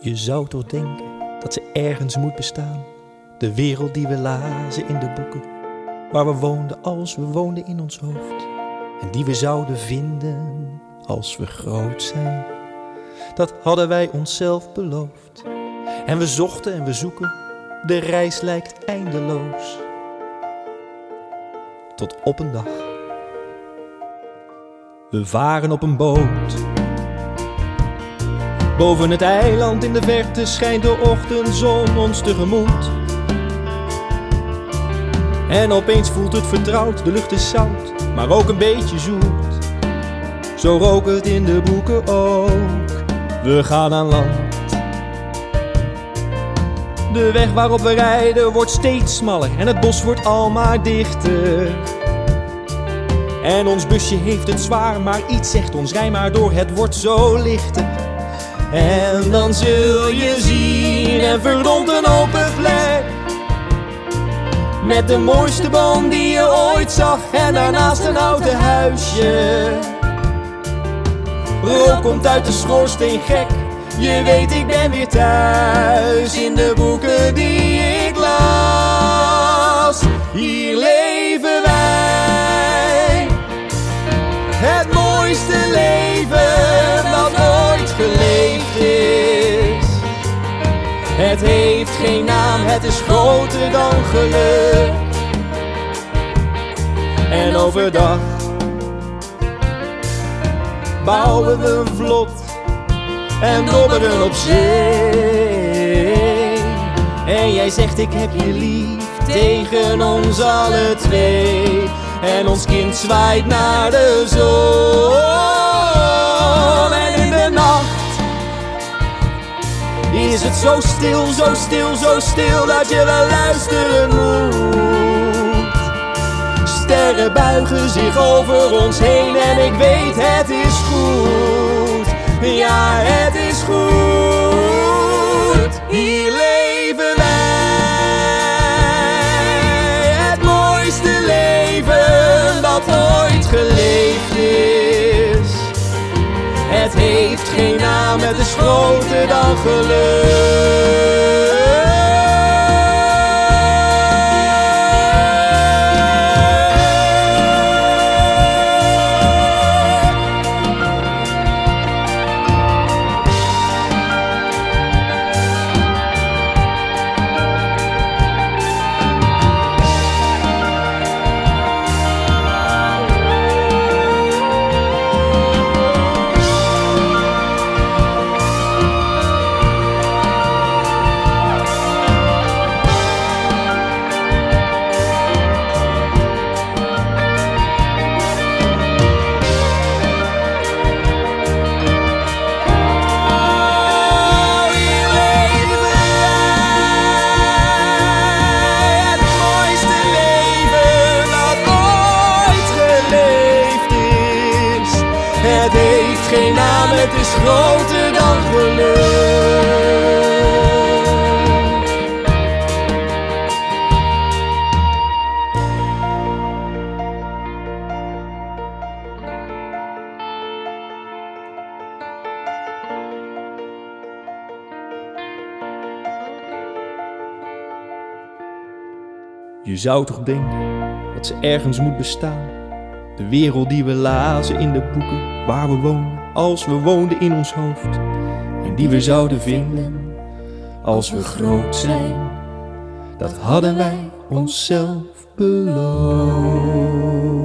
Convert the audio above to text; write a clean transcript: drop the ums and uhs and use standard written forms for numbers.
Je zou toch denken dat ze ergens moet bestaan. De wereld die we lazen in de boeken, waar we woonden als we woonden in ons hoofd. En die we zouden vinden als we groot zijn. Dat hadden wij onszelf beloofd. En we zochten en we zoeken, de reis lijkt eindeloos. Tot op een dag. We varen op een boot. Boven het eiland in de verte schijnt de ochtendzon ons tegemoet. En opeens voelt het vertrouwd, de lucht is zout, maar ook een beetje zoet. Zo rook het in de boeken ook. We gaan aan land. De weg waarop we rijden wordt steeds smaller en het bos wordt al maar dichter. En ons busje heeft het zwaar, maar iets zegt ons rij maar door, het wordt zo lichter. En dan zul je zien en verdomd een open plek, met de mooiste boom die je ooit zag en daarnaast een houten huisje. Rook komt uit de schoorsteen gek, je weet ik ben weer thuis in de boeken die ik las. Hier leven wij, het mooiste leven dat ooit geleefd is. Het heeft geen naam, het is groter dan geluk. En overdag bouwen we vlot en dobberen op zee. En jij zegt ik heb je lief tegen ons alle twee. En ons kind zwaait naar de zon. En in de nacht is het zo stil, zo stil, zo stil dat je wel luisteren moet. Sterren buigen zich over ons heen en ik weet het is goed. Ja, het is goed. Hier leven wij, het mooiste leven dat ooit geleefd is. Het heeft geen naam, het is groter dan geluk. Het heeft geen naam, het is groter dan geluk. Je zou toch denken dat ze ergens moet bestaan. De wereld die we lazen in de boeken, waar we woonden als we woonden in ons hoofd. En die we zouden vinden als we groot zijn. Dat hadden wij onszelf beloofd.